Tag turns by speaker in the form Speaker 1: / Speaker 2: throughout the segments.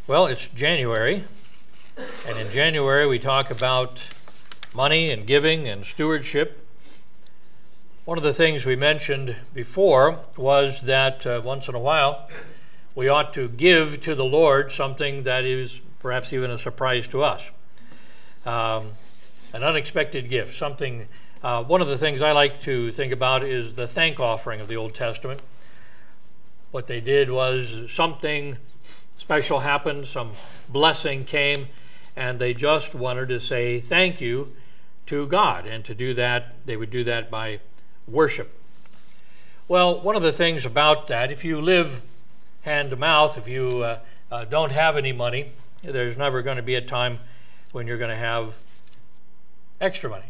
Speaker 1: Well, it's January, and in January we talk about money and giving and stewardship. One of the things we mentioned before was that once in a while we ought to give to the Lord something that is perhaps even a surprise to us. An unexpected gift, something. One of the things I like to think about is the thank offering of the Old Testament. What they did was something special happened, some blessing came, and they just wanted to say thank you to God. And to do that, they would do that by worship. Well, one of the things about that, if you live hand to mouth, if you don't have any money, there's never going to be a time when you're going to have extra money,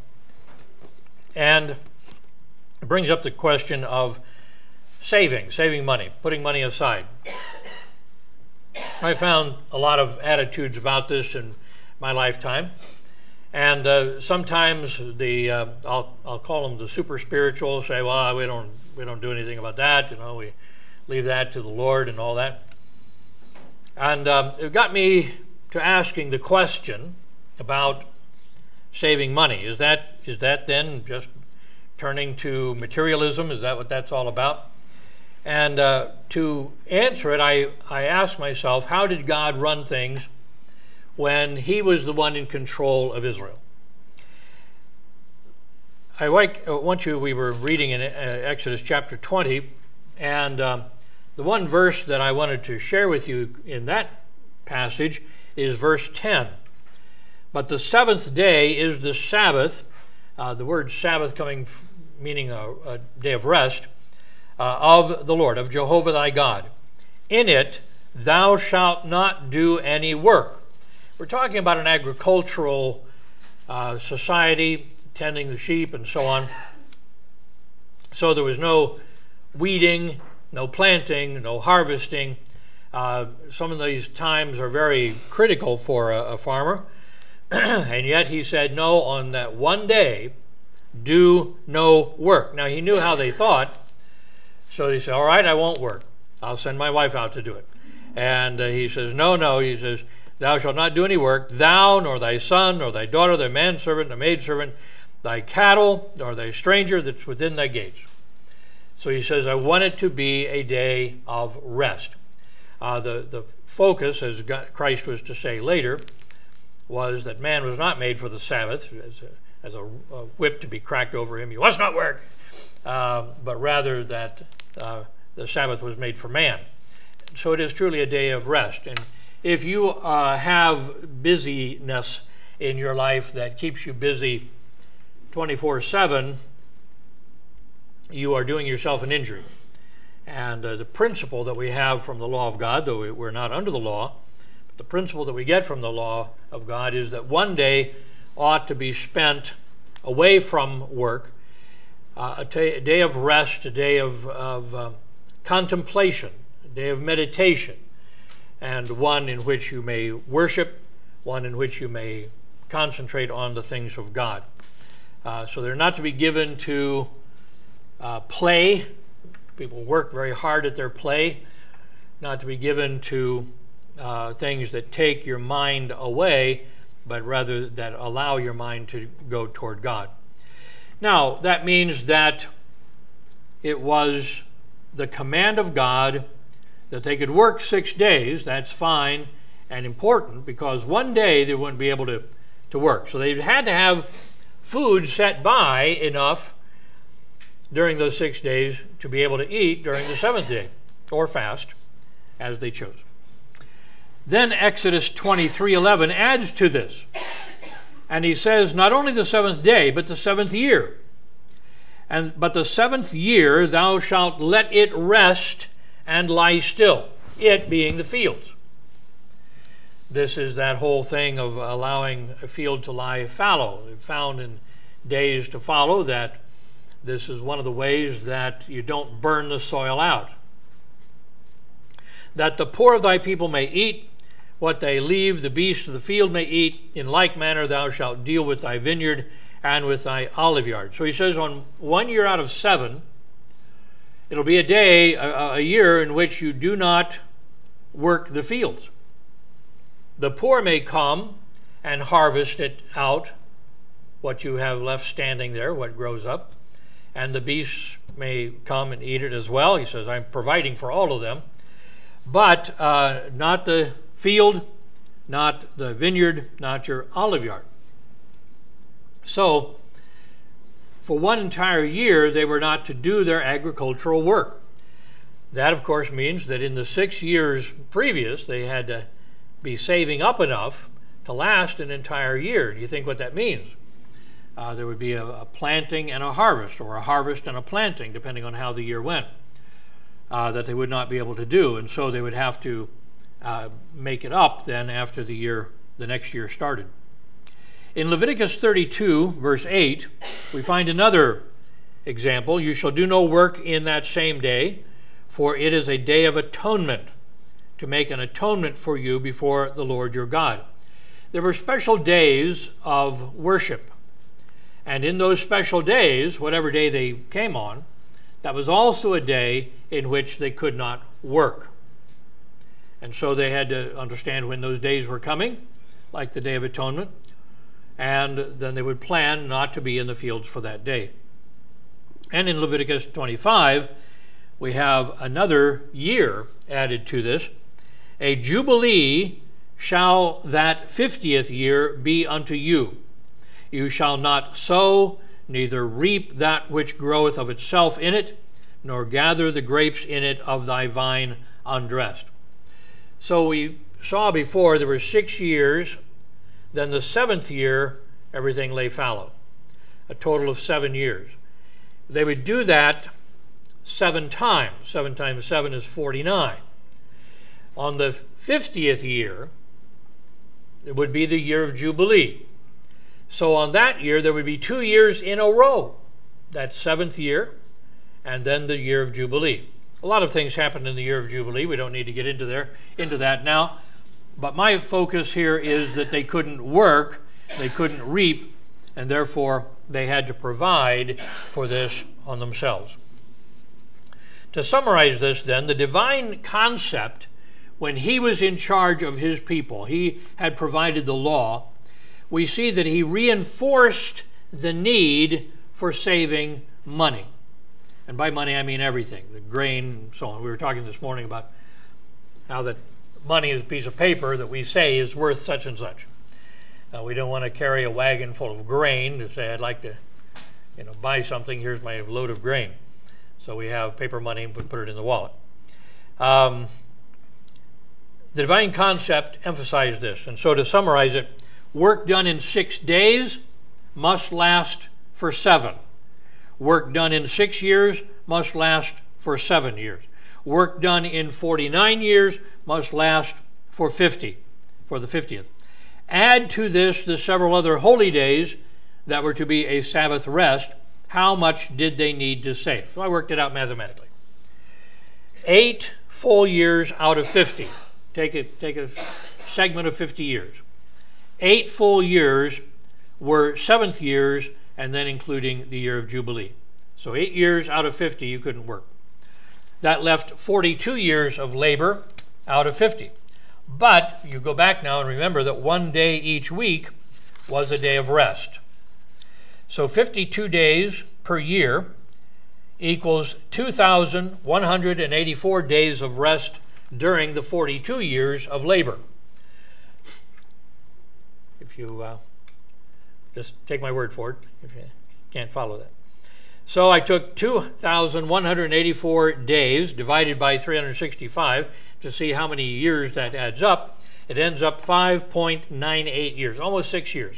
Speaker 1: And it brings up the question of saving money, putting money aside. I found a lot of attitudes about this in my lifetime, and sometimes I'll call them the super spiritual. Say, well, we don't do anything about that. We leave that to the Lord and all that. And it got me to asking the question about saving money. Is that then just turning to materialism? Is that what that's all about? And to answer it, I asked myself, how did God run things when he was the one in control of Israel? We were reading in Exodus chapter 20, and the one verse that I wanted to share with you in that passage is verse 10. But the seventh day is the Sabbath, the word Sabbath meaning a day of rest, of the Lord, of Jehovah thy God. In it thou shalt not do any work. We're talking about an agricultural society, tending the sheep and so on. So there was no weeding, no planting, no harvesting. Some of these times are very critical for a farmer. And yet he said, no, on that one day, do no work. Now he knew how they thought. So he said, all right, I won't work. I'll send my wife out to do it. And he says, no. He says, thou shalt not do any work, thou, nor thy son, nor thy daughter, thy manservant, nor maidservant, thy cattle, nor thy stranger that's within thy gates. So he says, I want it to be a day of rest. The focus, as Christ was to say later, was that man was not made for the Sabbath, as a whip to be cracked over him. You must not work. But rather that the Sabbath was made for man. So it is truly a day of rest. And if you have busyness in your life that keeps you busy 24/7, you are doing yourself an injury. And the principle that we have from the law of God, though we're not under the law, but the principle that we get from the law of God is that one day ought to be spent away from work, a day of rest, a day of contemplation, a day of meditation, and one in which you may worship, one in which you may concentrate on the things of God. So they're not to be given to play. People work very hard at their play, not to be given to things that take your mind away, but rather that allow your mind to go toward God. Now, that means that it was the command of God that they could work 6 days. That's fine and important, because one day they wouldn't be able to work. So they had to have food set by enough during those 6 days to be able to eat during the seventh day, or fast, as they chose. Then Exodus 23:11 adds to this. And he says, not only the seventh day, but the seventh year. But the seventh year thou shalt let it rest and lie still, it being the fields. This is that whole thing of allowing a field to lie fallow. We've found in days to follow that this is one of the ways that you don't burn the soil out. That the poor of thy people may eat what they leave, the beasts of the field may eat. In like manner thou shalt deal with thy vineyard and with thy olive yard. So he says on 1 year out of 7, it'll be a year in which you do not work the fields. the poor may come and harvest it out, what you have left standing there, what grows up, and the beasts may come and eat it as well. He says, I'm providing for all of them, but not the field, not the vineyard, not your olive yard. So, for one entire year, they were not to do their agricultural work. That, of course, means that in the 6 years previous, they had to be saving up enough to last an entire year. Do you think what that means? There would be a planting and a harvest, or a harvest and a planting, depending on how the year went, that they would not be able to do. And so they would have to make it up then after the next year started. In Leviticus 32, verse 8, we find another example. You shall do no work in that same day, for it is a day of atonement, to make an atonement for you before the Lord your God. There were special days of worship. And in those special days, whatever day they came on, that was also a day in which they could not work. And so they had to understand when those days were coming, like the Day of Atonement, and then they would plan not to be in the fields for that day. And in Leviticus 25, we have another year added to this. A jubilee shall that 50th year be unto you. You shall not sow, neither reap that which groweth of itself in it, nor gather the grapes in it of thy vine undressed. So we saw before there were 6 years, then the 7th year, everything lay fallow. A total of 7 years. They would do that 7 times. 7 times 7 is 49. On the 50th year, it would be the year of Jubilee. So on that year, there would be 2 years in a row. That 7th year, and then the year of Jubilee. A lot of things happened in the year of Jubilee. We don't need to get into that now. But my focus here is that they couldn't work, they couldn't reap, and therefore they had to provide for this on themselves. To summarize this then, the divine concept, when he was in charge of his people, he had provided the law, we see that he reinforced the need for saving money. And by money I mean everything, the grain and so on. We were talking this morning about how that money is a piece of paper that we say is worth such and such. We don't want to carry a wagon full of grain to say, I'd like to buy something, here's my load of grain. So we have paper money and put it in the wallet. The divine concept emphasized this. And so to summarize it, work done in 6 days must last for 7. Work done in 6 years must last for 7 years. Work done in 49 years must last for 50, for the 50th. Add to this the several other holy days that were to be a Sabbath rest. How much did they need to save? So I worked it out mathematically. 8 full years out of 50. Take a segment of 50 years. 8 full years were 7th years, and then including the year of Jubilee. So 8 years out of 50 you couldn't work. That left 42 years of labor out of 50. But you go back now and remember that 1 day each week was a day of rest. So 52 days per year equals 2,184 days of rest during the 42 years of labor. If you just take my word for it, if you can't follow that. So I took 2,184 days divided by 365 to see how many years that adds up. It ends up 5.98 years, almost 6 years.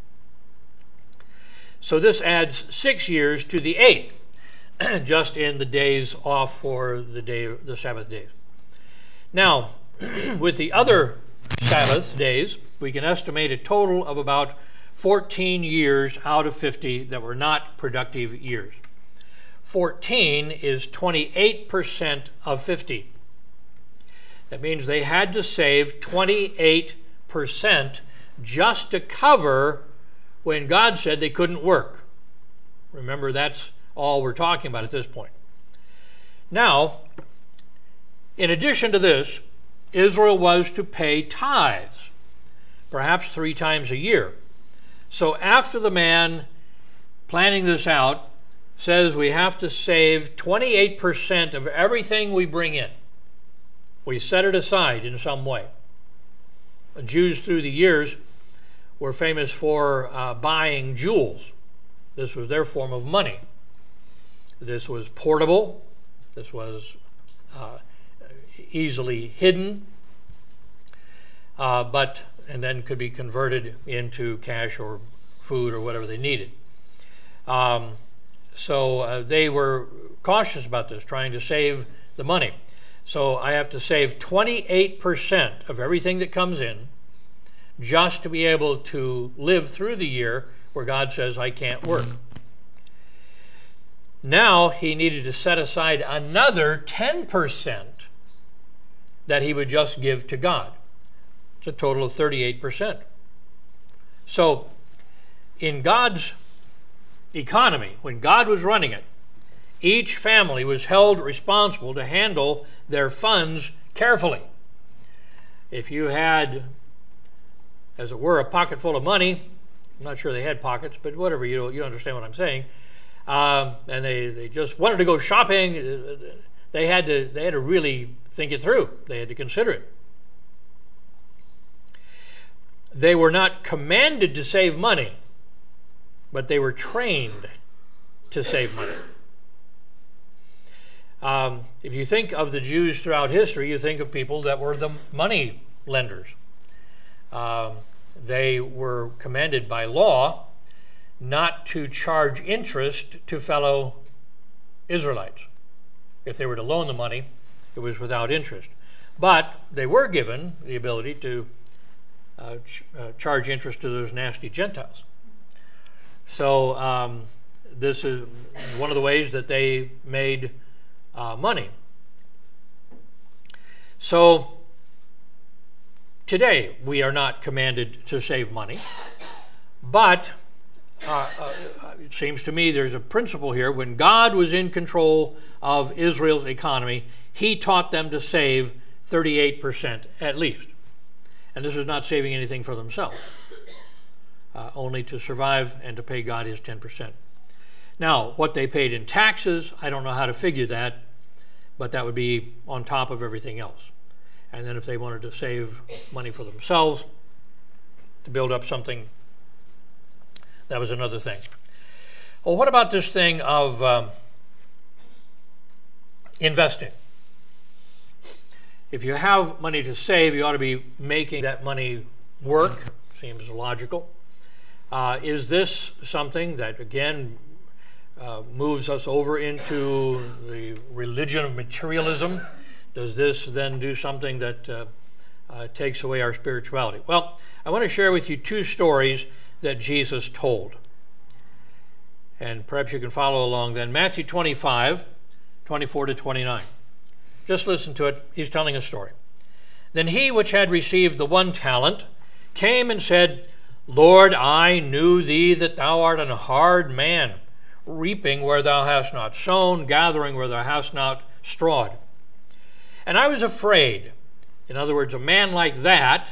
Speaker 1: So this adds 6 years to the 8, just in the days off for the Sabbath days. Now, with the other Sabbath days, we can estimate a total of about 14 years out of 50 that were not productive years. 14 is 28% of 50. That means they had to save 28% just to cover when God said they couldn't work. Remember, that's all we're talking about at this point. Now, in addition to this, Israel was to pay tithes. perhaps 3 times a year. So after the man planning this out says we have to save 28% of everything we bring in, we set it aside in some way. The Jews through the years were famous for buying jewels. This was their form of money. This was portable. This was easily hidden, and then could be converted into cash or food or whatever they needed. So they were cautious about this, trying to save the money. So I have to save 28% of everything that comes in just to be able to live through the year where God says I can't work. Now he needed to set aside another 10% that he would just give to God. It's a total of 38%. So in God's economy, when God was running it, each family was held responsible to handle their funds carefully. If you had, as it were, a pocket full of money, I'm not sure they had pockets, but whatever, you understand what I'm saying, and they just wanted to go shopping, they had to really think it through. They had to consider it. They were not commanded to save money, but they were trained to save money. If you think of the Jews throughout history, you think of people that were the money lenders. They were commanded by law not to charge interest to fellow Israelites. If they were to loan the money, it was without interest. But they were given the ability to charge interest to those nasty Gentiles. So this is one of the ways that they made money. So today we are not commanded to save money, but it seems to me there's a principle here. When God was in control of Israel's economy, he taught them to save 38% at least. And this is not saving anything for themselves, only to survive and to pay God his 10%. Now, what they paid in taxes, I don't know how to figure that, but that would be on top of everything else. And then if they wanted to save money for themselves, to build up something, that was another thing. Well, what about this thing of investing? If you have money to save, you ought to be making that money work. Seems logical. Is this something that, again, moves us over into the religion of materialism? Does this then do something that takes away our spirituality? Well, I want to share with you 2 stories that Jesus told. And perhaps you can follow along then. Matthew 25, 24 to 29. Just listen to it. He's telling a story. Then he which had received the 1 talent came and said, Lord, I knew thee that thou art an hard man, reaping where thou hast not sown, gathering where thou hast not strawed. And I was afraid. In other words, a man like that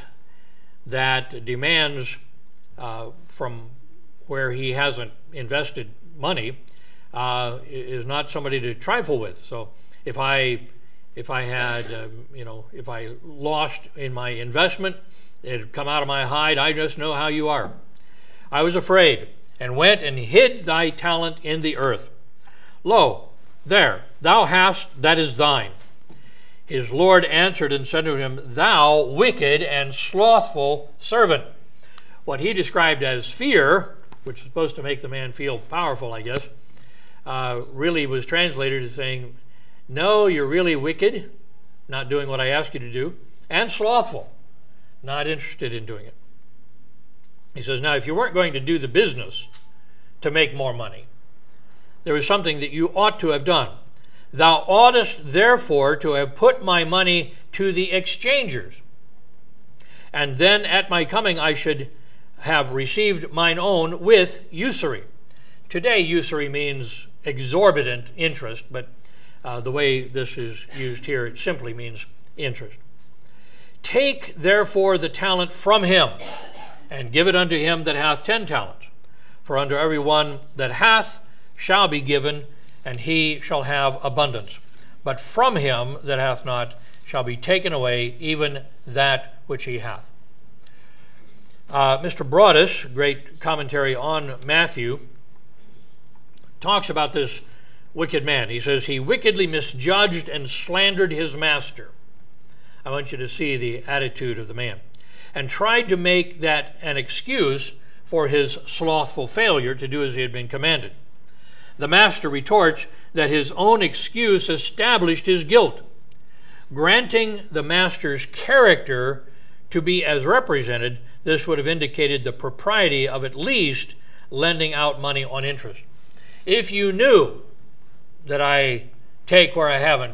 Speaker 1: demands from where he hasn't invested money is not somebody to trifle with. So if I had, if I lost in my investment, it'd come out of my hide. I just know how you are. I was afraid, and went and hid thy talent in the earth. Lo, there, thou hast that is thine. His Lord answered and said to him, Thou wicked and slothful servant. What he described as fear, which is supposed to make the man feel powerful, I guess, really was translated as saying, no, you're really wicked, not doing what I ask you to do, and slothful, not interested in doing it. He says, now, if you weren't going to do the business to make more money, there was something that you ought to have done. Thou oughtest therefore to have put my money to the exchangers, and then at my coming I should have received mine own with usury. Today, usury means exorbitant interest, but the way this is used here, it simply means interest. Take therefore the talent from him and give it unto him that hath 10 talents. For unto every one that hath shall be given, and he shall have abundance. But from him that hath not shall be taken away even that which he hath. Mr. Broadus, great commentary on Matthew, talks about this wicked man. He says, he wickedly misjudged and slandered his master. I want you to see the attitude of the man. And tried to make that an excuse for his slothful failure to do as he had been commanded. The master retorts that his own excuse established his guilt. Granting the master's character to be as represented, this would have indicated the propriety of at least lending out money on interest. If you knew that I take where I haven't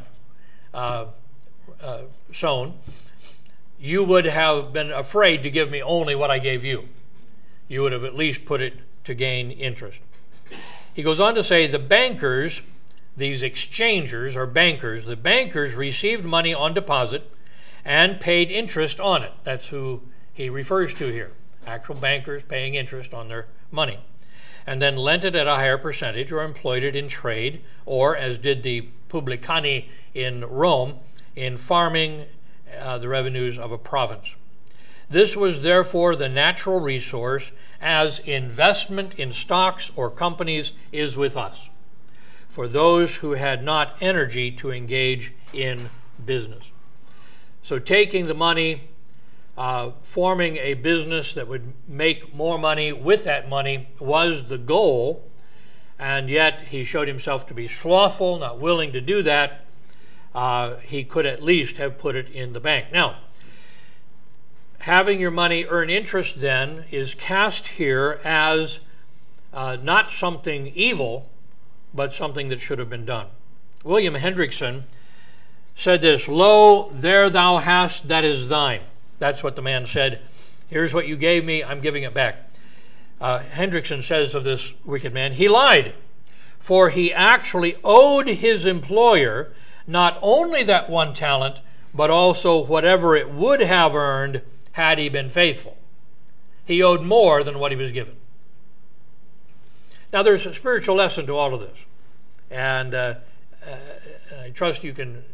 Speaker 1: sown, you would have been afraid to give me only what I gave you. You would have at least put it to gain interest. He goes on to say the bankers, these exchangers or bankers, the bankers received money on deposit and paid interest on it. That's who he refers to here. Actual bankers paying interest on their money. And then lent it at a higher percentage or employed it in trade, or as did the publicani in Rome, in farming the revenues of a province. This was therefore the natural resource as investment in stocks or companies is with us, for those who had not energy to engage in business. So taking the money, forming a business that would make more money with that money was the goal, and yet he showed himself to be slothful, not willing to do that. He could at least have put it in the bank. Now, having your money earn interest then is cast here as not something evil, but something that should have been done. William Hendrickson said this, "Lo, there thou hast that is thine." That's what the man said. Here's what you gave me, I'm giving it back. Hendrickson says of this wicked man, he lied, for he actually owed his employer not only that 1 talent, but also whatever it would have earned had he been faithful. He owed more than what he was given. Now there's a spiritual lesson to all of this, and I trust you can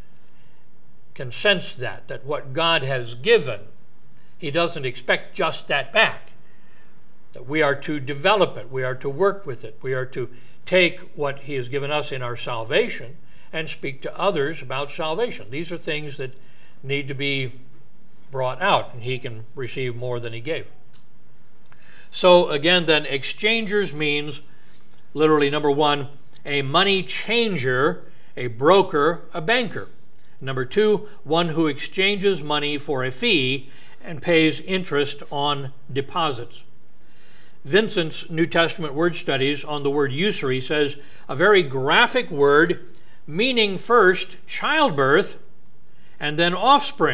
Speaker 1: sense that what God has given, he doesn't expect just that back. That we are to develop it, we are to work with it, we are to take what he has given us in our salvation and speak to others about salvation. These are things that need to be brought out, and he can receive more than he gave. So again, then, exchangers means literally, number 1, a money changer, a broker, a banker. Number 2, one who exchanges money for a fee and pays interest on deposits. Vincent's New Testament word studies on the word usury says a very graphic word meaning first childbirth and then offspring.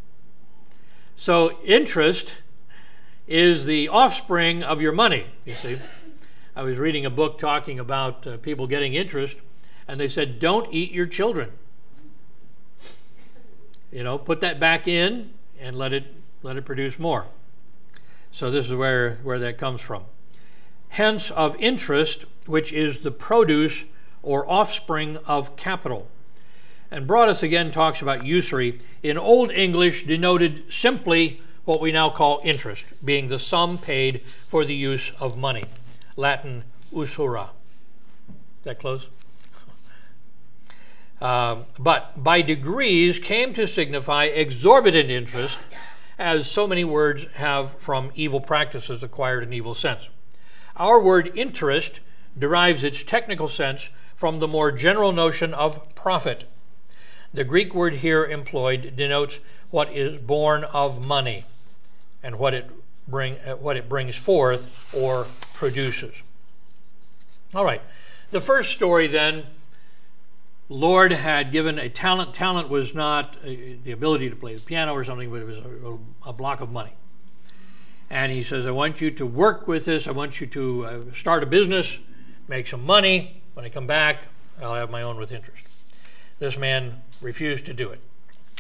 Speaker 1: So interest is the offspring of your money, you see. I was reading a book talking about people getting interest, and they said, don't eat your children. Put that back in and let it produce more. So this is where that comes from. Hence of interest, which is the produce or offspring of capital. And Broadus again talks about usury. In Old English denoted simply what we now call interest, being the sum paid for the use of money. Latin usura. Is that close? But by degrees came to signify exorbitant interest, as so many words have from evil practices acquired an evil sense. Our word interest derives its technical sense from the more general notion of profit. The Greek word here employed denotes what is born of money and what it brings forth or produces. All right. The first story then, Lord had given a talent. Talent was not the ability to play the piano or something, but it was a block of money. And he says, I want you to work with this. I want you to start a business, make some money. When I come back, I'll have my own with interest. This man refused to do it.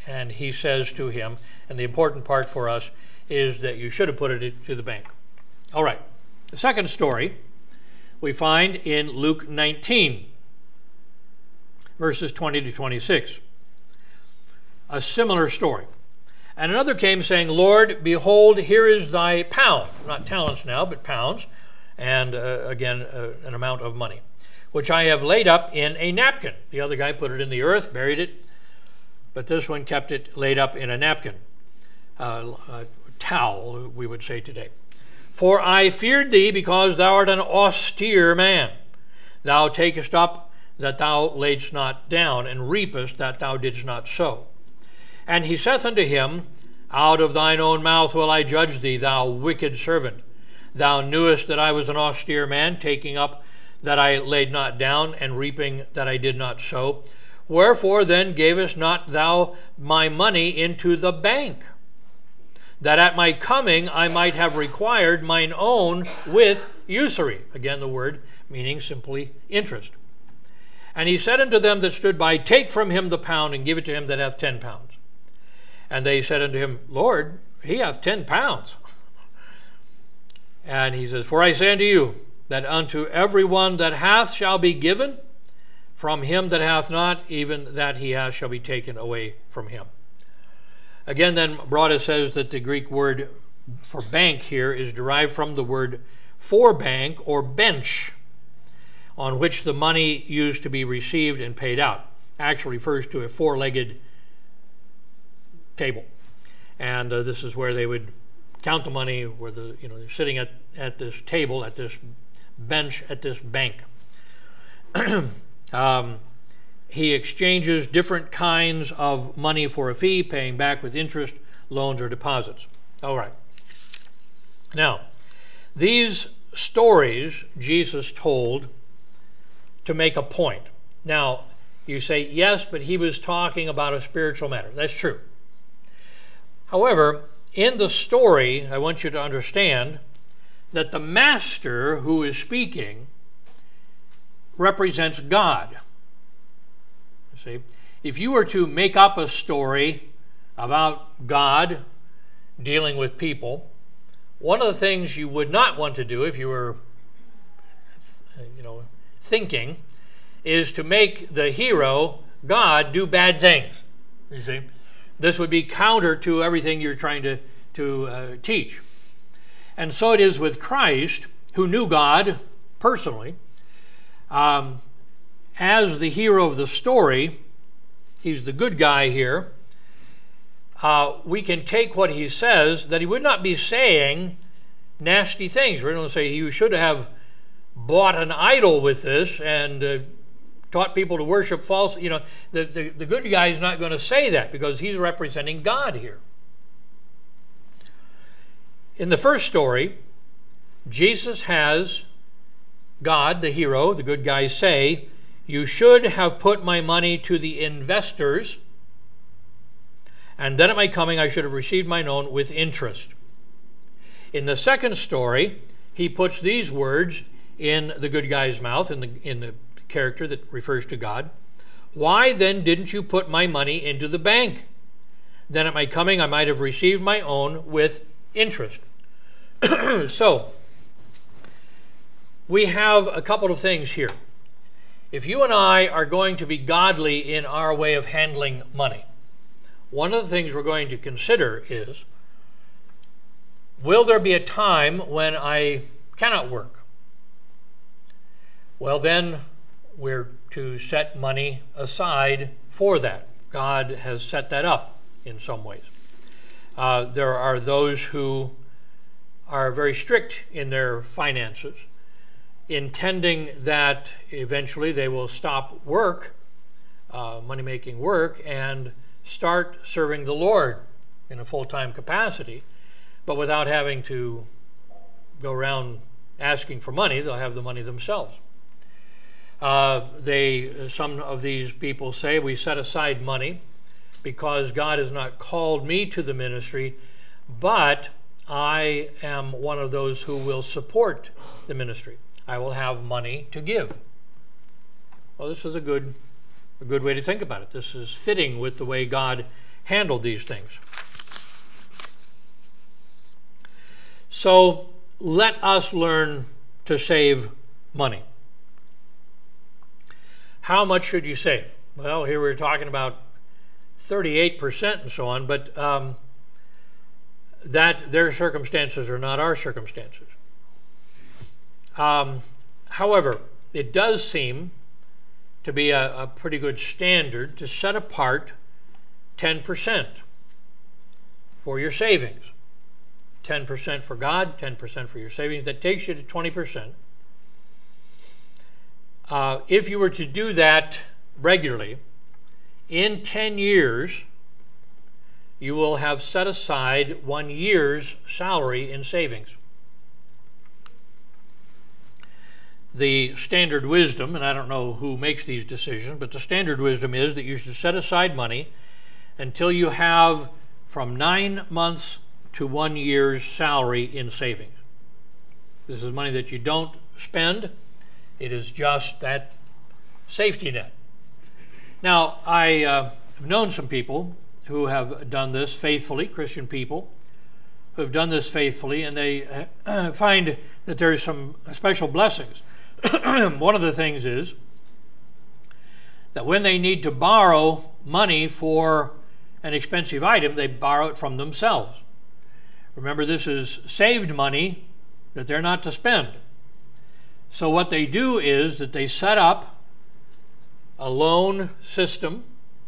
Speaker 1: And he says to him, and the important part for us is that you should have put it to the bank. All right. The second story we find in Luke 19, verses 20 to 26. A similar story. And another came saying, Lord, behold, here is thy pound, not talents now, but pounds, and again, an amount of money, which I have laid up in a napkin. The other guy put it in the earth, buried it, but this one kept it laid up in a napkin, a towel, we would say today. For I feared thee, because thou art an austere man. Thou takest up that thou laidst not down, and reapest that thou didst not sow. And he saith unto him, Out of thine own mouth will I judge thee, thou wicked servant. Thou knewest that I was an austere man, taking up that I laid not down, and reaping that I did not sow. Wherefore then gavest not thou my money into the bank, that at my coming I might have required mine own with usury? Again, the word meaning simply interest. And he said unto them that stood by, Take from him the pound, and give it to him that hath 10 pounds. And they said unto him, Lord, he hath 10 pounds. And he says, For I say unto you, that unto every one that hath shall be given, from him that hath not, even that he hath shall be taken away from him. Again, then, Broadus says that the Greek word for bank here is derived from the word for bank or bench, on which the money used to be received and paid out. Actually refers to a four-legged table. And this is where they would count the money, where they're sitting at this table, at this bench, at this bank. He exchanges different kinds of money for a fee, paying back with interest, loans, or deposits. All right. Now, these stories Jesus told to make a point. Now, you say, yes, but he was talking about a spiritual matter. That's true. However, in the story, I want you to understand that the master who is speaking represents God. See, if you were to make up a story about God dealing with people, one of the things you would not want to do if you were, thinking, is to make the hero, God, do bad things. You see, this would be counter to everything you're trying to teach. And so it is with Christ, who knew God personally. As the hero of the story, he's the good guy here, we can take what he says, that he would not be saying nasty things. We're going to say you should have bought an idol with this and taught people to worship false. The good guy is not going to say that, because he's representing God here. In the first story, Jesus has God, the hero, the good guy, say, You should have put my money to the investors, and then at my coming I should have received mine own with interest. In the second story, he puts these words in the good guy's mouth, in the character that refers to God. Why then didn't you put my money into the bank? Then at my coming I might have received my own with interest. So, we have a couple of things here. If you and I are going to be godly in our way of handling money, one of the things we're going to consider is, will there be a time when I cannot work? Well, then we're to set money aside for that. God has set that up in some ways. There are those who are very strict in their finances, intending that eventually they will stop work, money-making work, and start serving the Lord in a full-time capacity, but without having to go around asking for money. They'll have the money themselves. Some of these people say, we set aside money because God has not called me to the ministry, but I am one of those who will support the ministry. I will have money to give. Well, this is a good way to think about it. This is fitting with the way God handled these things. So let us learn to save money. How much should you save? Well, here we're talking about 38% and so on, but that their circumstances are not our circumstances. However, it does seem to be a pretty good standard to set apart 10% for your savings. 10% for God, 10% for your savings. That takes you to 20%. If you were to do that regularly, in 10 years, you will have set aside 1 year's salary in savings. The standard wisdom, and I don't know who makes these decisions, but the standard wisdom is that you should set aside money until you have from 9 months to 1 year's salary in savings. This is money that you don't spend. It is just that safety net. Now, I have known some people who have done this faithfully, Christian people who have done this faithfully, and they find that there's some special blessings. One of the things is that when they need to borrow money for an expensive item, they borrow it from themselves. Remember, this is saved money that they're not to spend. So what they do is that they set up a loan system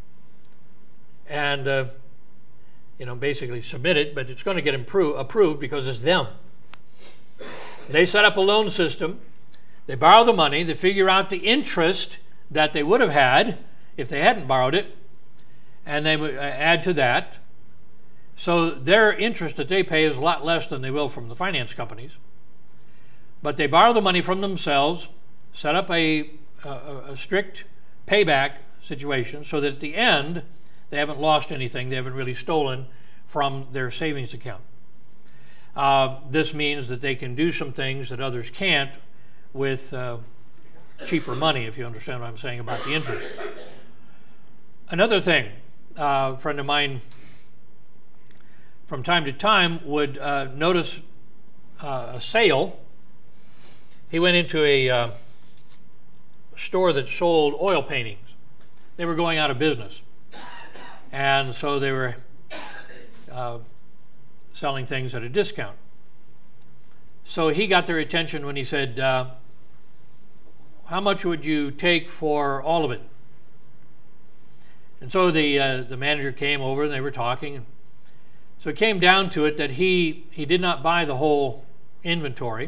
Speaker 1: and basically submit it, but it's going to get approved because it's them. They set up a loan system. They borrow the money. They figure out the interest that they would have had if they hadn't borrowed it, and they would add to that. So their interest that they pay is a lot less than they will from the finance companies. But they borrow the money from themselves, set up a strict payback situation so that at the end they haven't lost anything, they haven't really stolen from their savings account. This means that they can do some things that others can't with cheaper money, if you understand what I'm saying about the interest. Another thing, a friend of mine from time to time would notice a sale. He went into a store that sold oil paintings. They were going out of business. And so they were selling things at a discount. So he got their attention when he said, how much would you take for all of it? And so the manager came over and they were talking. So it came down to it that he did not buy the whole inventory,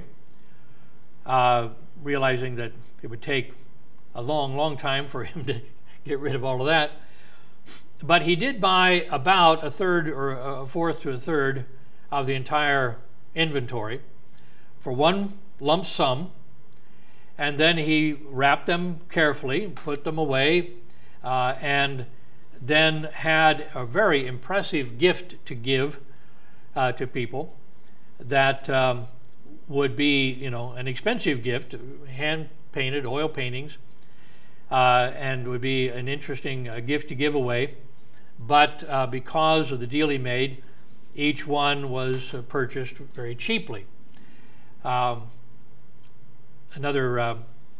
Speaker 1: realizing that it would take a long, long time for him to get rid of all of that. But he did buy about a third or a fourth to a third of the entire inventory for one lump sum, and then he wrapped them carefully, put them away, and then had a very impressive gift to give to people that would be, an expensive gift, hand-painted oil paintings, and would be an interesting gift to give away. But because of the deal he made, each one was purchased very cheaply. Another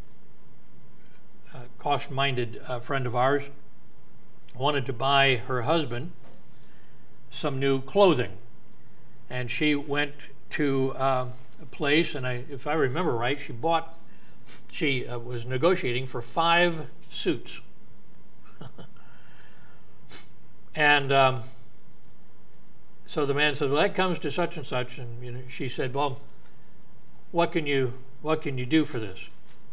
Speaker 1: cost-minded friend of ours wanted to buy her husband some new clothing. And she went to a place, and if I remember right, she was negotiating for 5 suits. And so the man said, well, that comes to such and such. And she said, well, what can you do for this?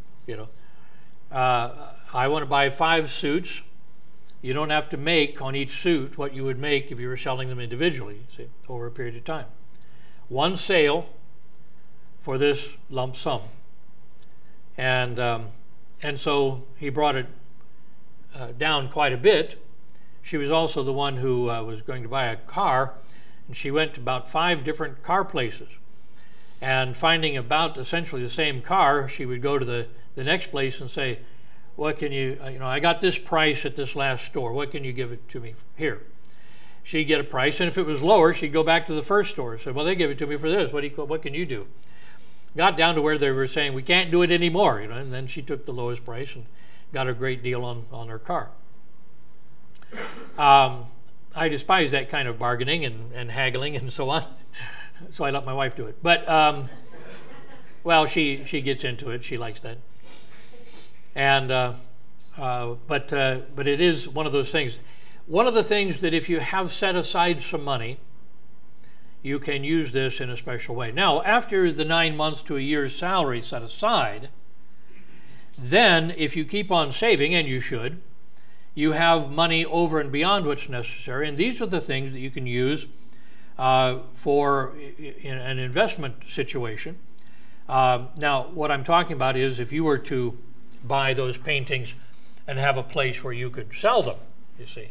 Speaker 1: I want to buy 5 suits. You don't have to make on each suit what you would make if you were selling them individually, see, over a period of time. One sale for this lump sum. And so he brought it down quite a bit. She was also the one who was going to buy a car, and she went to about 5 different car places. And finding about essentially the same car, she would go to the next place and say, what can you, I got this price at this last store. What can you give it to me here? she'd get a price, and if it was lower, she'd go back to the first store and say, well, they give it to me for this. What can you do? Got down to where they were saying, we can't do it anymore, and then she took the lowest price and got a great deal on her car. I despise that kind of bargaining and haggling and so on, so I let my wife do it. But, well, she gets into it. She likes that. And but it is one of those things. One of the things that if you have set aside some money, you can use this in a special way. Now, after the 9 months to a year's salary set aside, then if you keep on saving, and you should, you have money over and beyond what's necessary, and these are the things that you can use for in an investment situation. Now, what I'm talking about is if you were to buy those paintings and have a place where you could sell them, you see,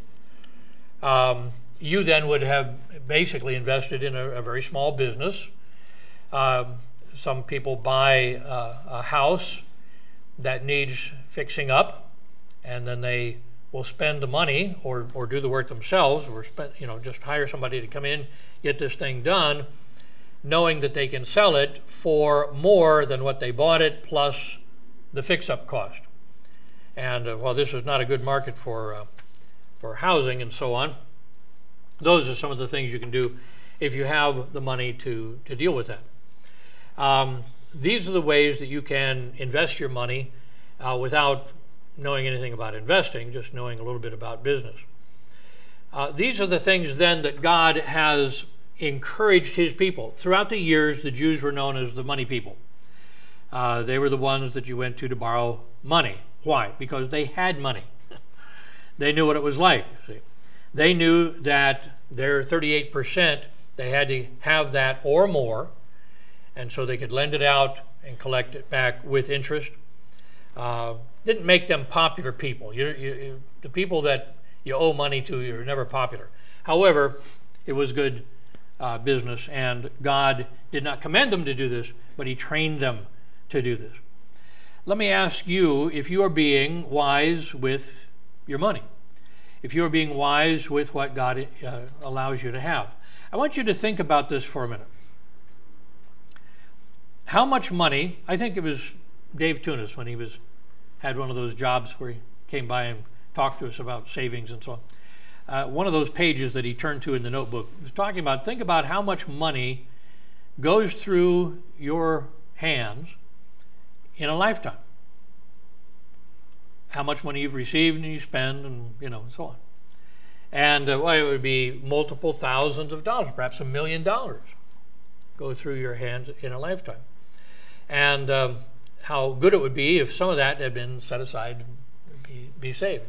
Speaker 1: you then would have basically invested in a very small business. Some people buy a house that needs fixing up, and then they will spend the money or do the work themselves, or just hire somebody to come in, get this thing done, knowing that they can sell it for more than what they bought it plus the fix-up cost. And while this is not a good market for housing and so on, those are some of the things you can do if you have the money to deal with that. These are the ways that you can invest your money without knowing anything about investing, just knowing a little bit about business. These are the things then that God has encouraged his people. Throughout the years, the Jews were known as the money people. They were the ones that you went to borrow money. Why? Because they had money. They knew what it was like. See? They knew that their 38%, they had to have that or more, and so they could lend it out and collect it back with interest. Didn't make them popular people. The people that you owe money to, you're never popular. However, it was good business, and God did not command them to do this, but he trained them to do this. Let me ask you if you are being wise with your money, if you are being wise with what God allows you to have. I want you to think about this for a minute. How much money, I think it was Dave Tunis when he had one of those jobs where he came by and talked to us about savings and so on. One of those pages that he turned to in the notebook was talking about, think about how much money goes through your hands in a lifetime. How much money you've received and you spend, and so on. And it would be multiple thousands of dollars, perhaps $1 million go through your hands in a lifetime. And how good it would be if some of that had been set aside and be saved.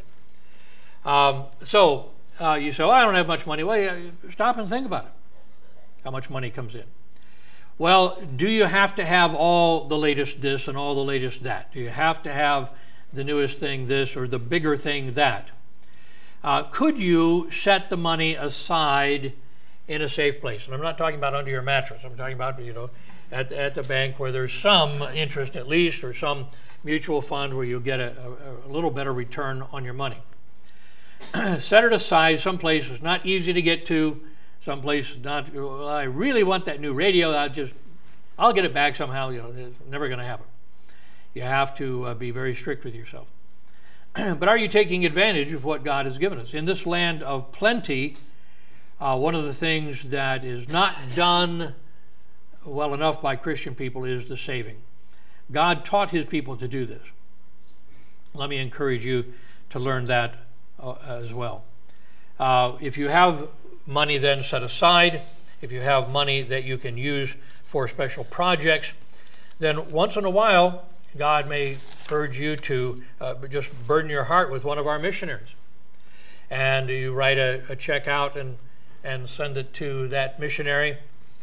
Speaker 1: So you say, I don't have much money. Well, stop and think about it. How much money comes in? Well, do you have to have all the latest this and all the latest that? Do you have to have the newest thing this or the bigger thing that? Could you set the money aside in a safe place? And I'm not talking about under your mattress. I'm talking about, at the bank where there's some interest at least, or some mutual fund where you'll get a little better return on your money. Set it aside someplace it's not easy to get to, someplace not, well, I really want that new radio, I'll get it back somehow, it's never going to happen. You have to be very strict with yourself. But are you taking advantage of what God has given us? In this land of plenty, one of the things that is not done well enough by Christian people is the saving. God taught his people to do this. Let me encourage you to learn that as well. If you have money then set aside, if you have money that you can use for special projects, then once in a while God may urge you to just burden your heart with one of our missionaries. And you write a check out and send it to that missionary.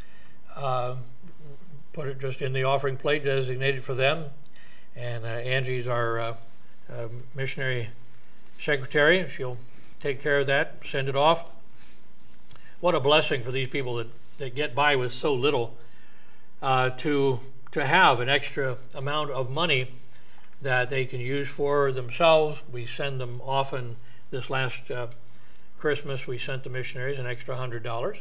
Speaker 1: Put it just in the offering plate designated for them. And Angie's our missionary secretary. She'll take care of that, send it off. What a blessing for these people that get by with so little to have an extra amount of money that they can use for themselves. We send them often this last Christmas, we sent the missionaries an extra $100.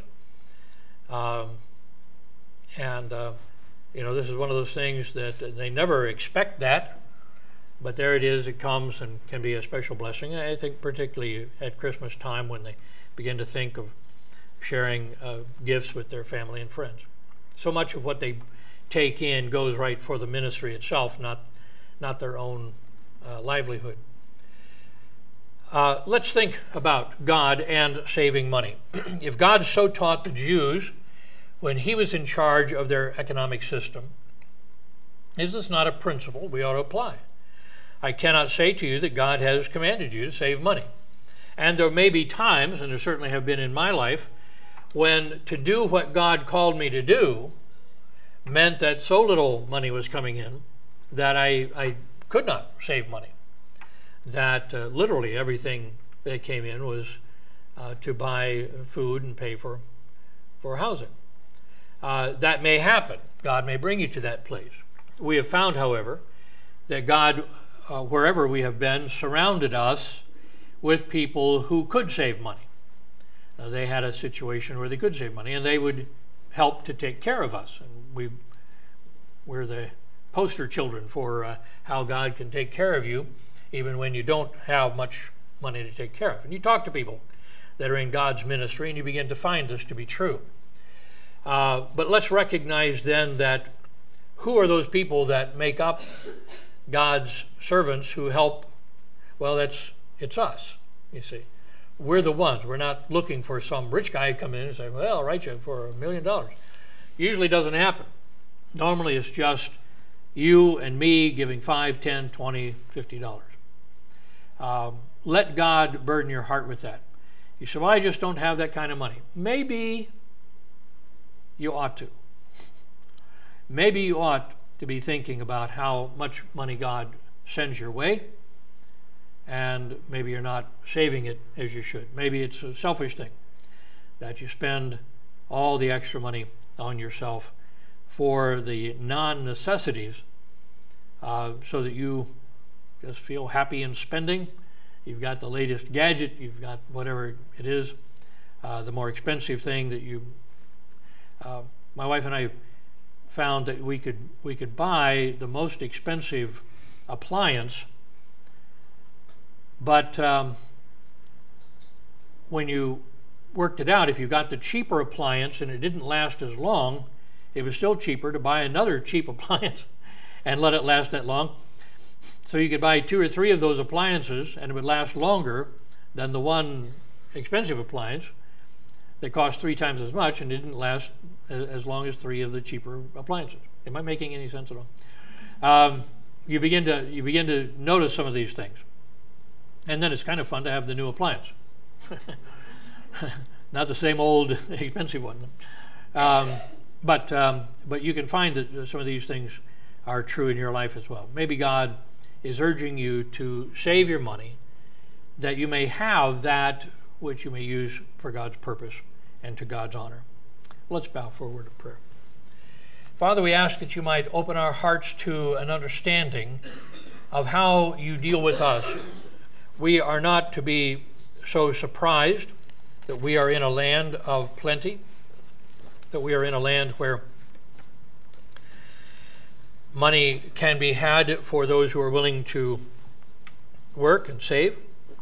Speaker 1: This is one of those things that they never expect that, but there it is. It comes and can be a special blessing. I think particularly at Christmas time when they begin to think of sharing gifts with their family and friends. So much of what they take in goes right for the ministry itself, not their own livelihood. Let's think about God and saving money. If God so taught the Jews when he was in charge of their economic system, is this not a principle we ought to apply? I cannot say to you that God has commanded you to save money. And there may be times, and there certainly have been in my life, when to do what God called me to do meant that so little money was coming in that I could not save money. That literally everything that came in was to buy food and pay for housing. That may happen. God may bring you to that place. We have found, however, that God, wherever we have been, surrounded us with people who could save money. They had a situation where they could save money, and they would help to take care of us. And we're the poster children for how God can take care of you even when you don't have much money to take care of. And you talk to people that are in God's ministry, and you begin to find this to be true. But let's recognize then that who are those people that make up God's servants who help? Well, it's us, you see. We're the ones. We're not looking for some rich guy to come in and say, well, I'll write you for $1 million. Usually doesn't happen. Normally it's just you and me giving $5, $10, $20, $50. Let God burden your heart with that. You say, well, I just don't have that kind of money. Maybe you ought to. Maybe you ought to be thinking about how much money God sends your way, and maybe you're not saving it as you should. Maybe it's a selfish thing that you spend all the extra money on yourself for the non-necessities so that you just feel happy in spending. You've got the latest gadget, you've got whatever it is, the more expensive thing that you... my wife and I found that we could buy the most expensive appliance, but when you worked it out, if you got the cheaper appliance and it didn't last as long, it was still cheaper to buy another cheap appliance and let it last that long. So you could buy 2 or 3 of those appliances and it would last longer than the one expensive appliance that cost 3 times as much and didn't last as long as 3 of the cheaper appliances. Am I making any sense at all? You begin to notice some of these things. And then it's kind of fun to have the new appliance. Not the same old expensive one. But you can find that some of these things are true in your life as well. Maybe God is urging you to save your money that you may have that which you may use for God's purpose and to God's honor. Let's bow for a word of prayer. Father, we ask that you might open our hearts to an understanding of how you deal with us. We are not to be so surprised that we are in a land of plenty, that we are in a land where money can be had for those who are willing to work and save.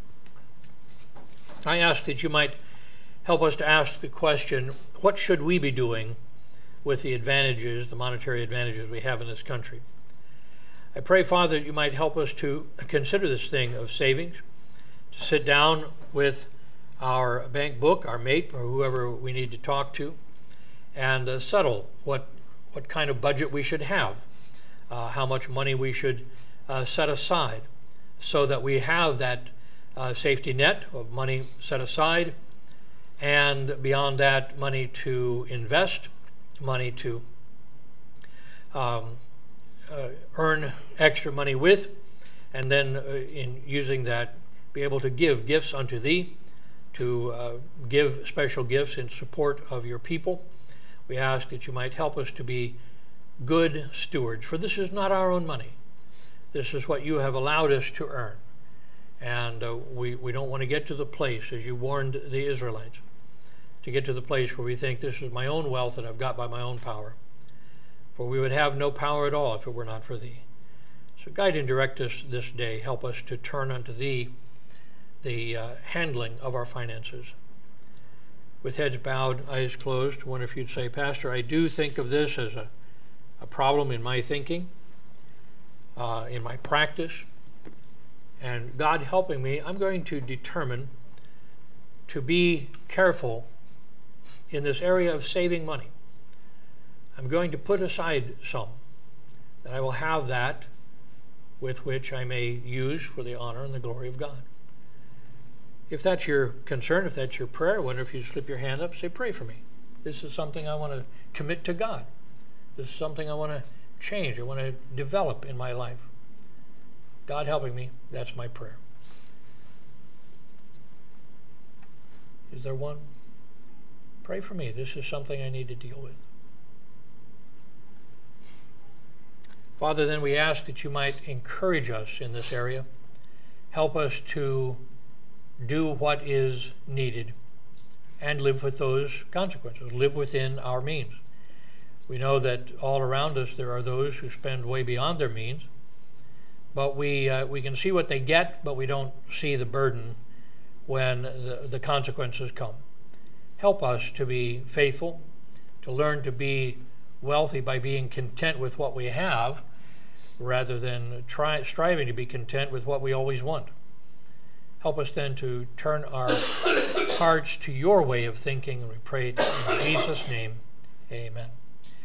Speaker 1: I ask that you might help us to ask the question, what should we be doing with the advantages, the monetary advantages we have in this country? I pray, Father, that you might help us to consider this thing of savings, to sit down with our bank book, our mate, or whoever we need to talk to, and settle what kind of budget we should have, how much money we should set aside, so that we have that safety net of money set aside, and beyond that, money to invest, money to earn extra money with, and then in using that, be able to give gifts unto thee, to give special gifts in support of your people. We ask that you might help us to be good stewards, for this is not our own money. This is what you have allowed us to earn. And we don't want to get to the place, as you warned the Israelites, to get to the place where we think this is my own wealth that I've got by my own power. For we would have no power at all if it were not for thee. So guide and direct us this day. Help us to turn unto thee the handling of our finances. With heads bowed, eyes closed, I wonder if you'd say, Pastor, I do think of this as a problem in my thinking, in my practice. And God helping me, I'm going to determine to be careful in this area of saving money. I'm going to put aside some, that I will have that with which I may use for the honor and the glory of God. If that's your concern, if that's your prayer, I wonder if you slip your hand up and say, pray for me. This is something I want to commit to God. This is something I want to change, I want to develop in my life. God helping me, that's my prayer. Is there one? Pray for me. This is something I need to deal with. Father, then we ask that you might encourage us in this area. Help us to do what is needed and live with those consequences, live within our means. We know that all around us there are those who spend way beyond their means, but we can see what they get, but we don't see the burden when the consequences come. Help us to be faithful, to learn to be wealthy by being content with what we have, rather than striving to be content with what we always want. Help us then to turn our hearts to your way of thinking, and we pray in Jesus' name, amen.